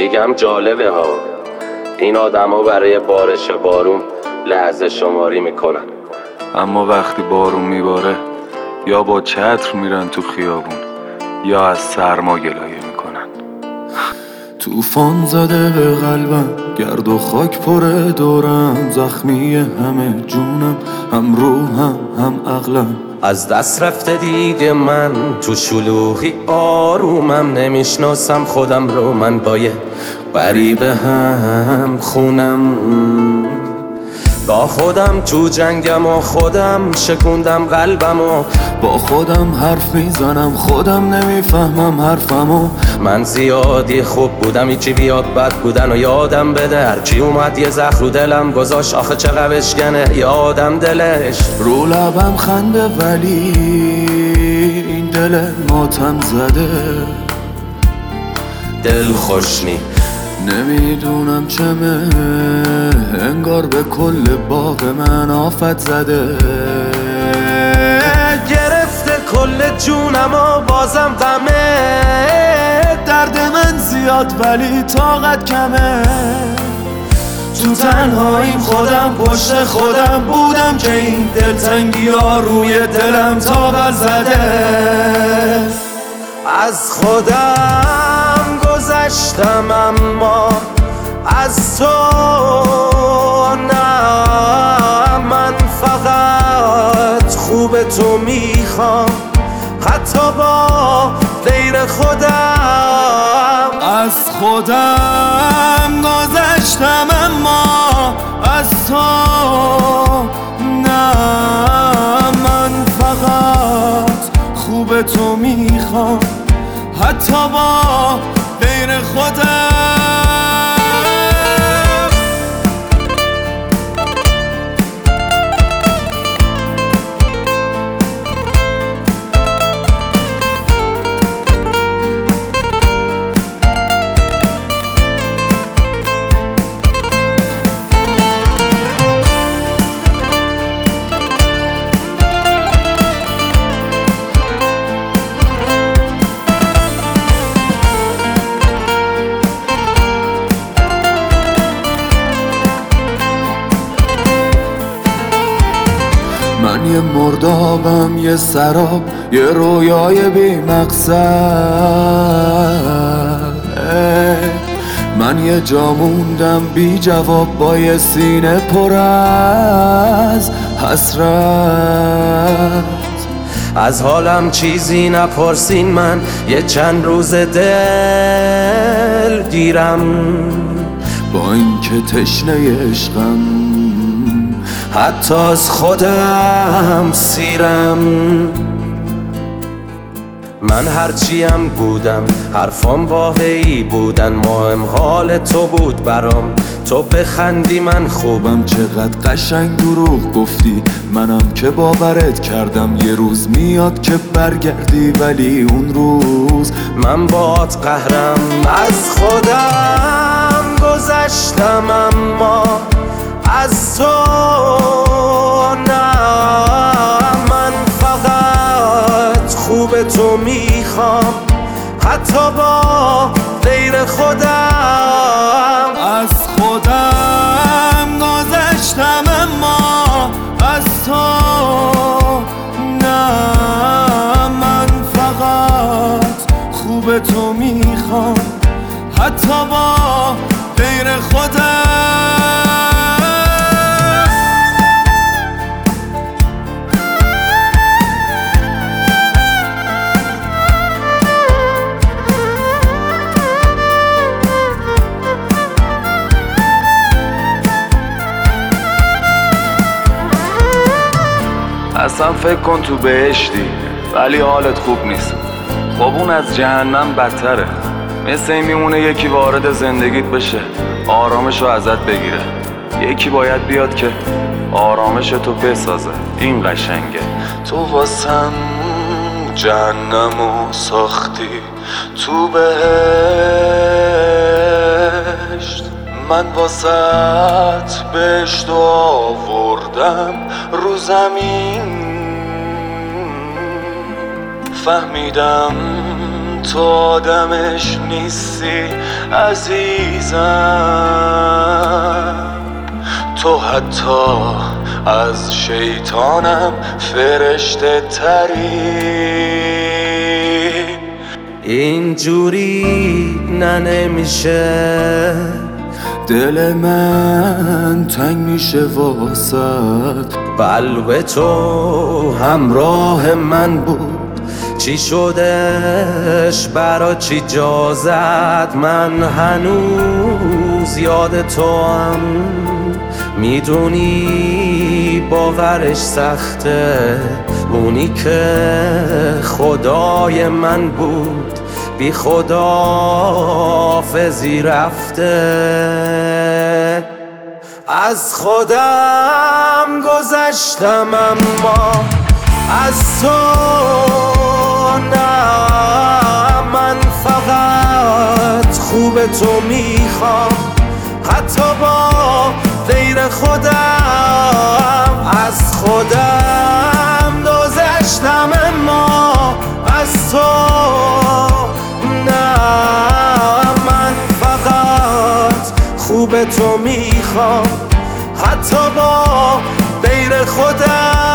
میگم جالبه ها، این آدما برای بارش بارون لحظه شماری میکنن، اما وقتی بارون میباره یا با چتر میرن تو خیابون یا از سرما گلایه میکنن. توفان زده به قلبم، گرد و خاک پره دورم، زخمی همه جونم، هم روحم هم عقلم. از دست رفته دیگه من تو شلوغی آرومم، نمیشناسم خودم رو من با یه غریبه هم خونم. با خودم تو جنگم و خودم شکوندم قلبم و با خودم حرف میزنم، خودم نمیفهمم حرفمو. من زیادی خوب بودم هیچی بیاد بد بودن و یادم بده، هرچی اومد یه زخم رو دلم گذاشت، آخه چقدر بشکنه یادم دلش. رو لبم خنده ولی این دل ماتم زده، دل خوشنی نمیدونم چمه، انگار به کل باغ من آفت زده. گرفته کل جونم و بازم غمه، درد من زیاد ولی طاقت کمه. تو تنهاییم خودم پشت خودم بودم که این دلتنگی ها روی دلم طاقت زده. از خودم گذشتم اما از تو نه، من فقط خوب تو میخوام حتی با غیر خودم. از خودم گذشتم اما از تو نه، من فقط خوب تو میخوام حتی با غیر خودم. من یه مردابم، یه سراب، یه رویای بی مقصد. من یه جا موندم بی جواب با یه سینه پر از حسرت. از حالم چیزی نپرسین، من یه چند روز دل گیرم، با اینکه تشنه عشقم حتی از خودم سیرم. من هرچیم بودم حرفام واقعی بودن، مهم حال تو بود برام، تو بخندی من خوبم. چقدر قشنگ دروغ گفتی، منم که باورت کردم یه روز میاد که برگردی، ولی اون روز من باهات قهرم. از خودم گذشتم اما از تو نه، من فقط خوب تو میخوام حتی با غیر خودم. از خودم گذشتم اما از تو نه، من فقط خوب تو میخوام حتی با غیر خودم. اصلا فکر کن تو بهشتی ولی حالت خوب نیست، خب اون از جهنم بدتره. مثل این میمونه یکی وارد زندگیت بشه آرامشو ازت بگیره، یکی باید بیاد که آرامشتو بسازه. این قشنگه. تو واسم جهنمو ساختی تو بهشت، من واسط بهشت آوردم رو زمین. فهمیدم تو آدمش نیستی عزیزم، تو حتی از شیطانم فرشته تری. اینجوری نمیشه، دل من تنگ میشه واسد. قلب تو همراه من بود، چی شدش برا چی جا زد؟ من هنوز یاد تو هم، میدونی باورش سخته. اونی که خدای من بود بی خداحافظی رفته. از خودم گذشتم اما از تو نه. من فقط خوب تو میخوام، حتی با غیر خودم. از خودم گذشتم اما از تو نه. من فقط خوب تو میخوام، حتی با غیر خودم.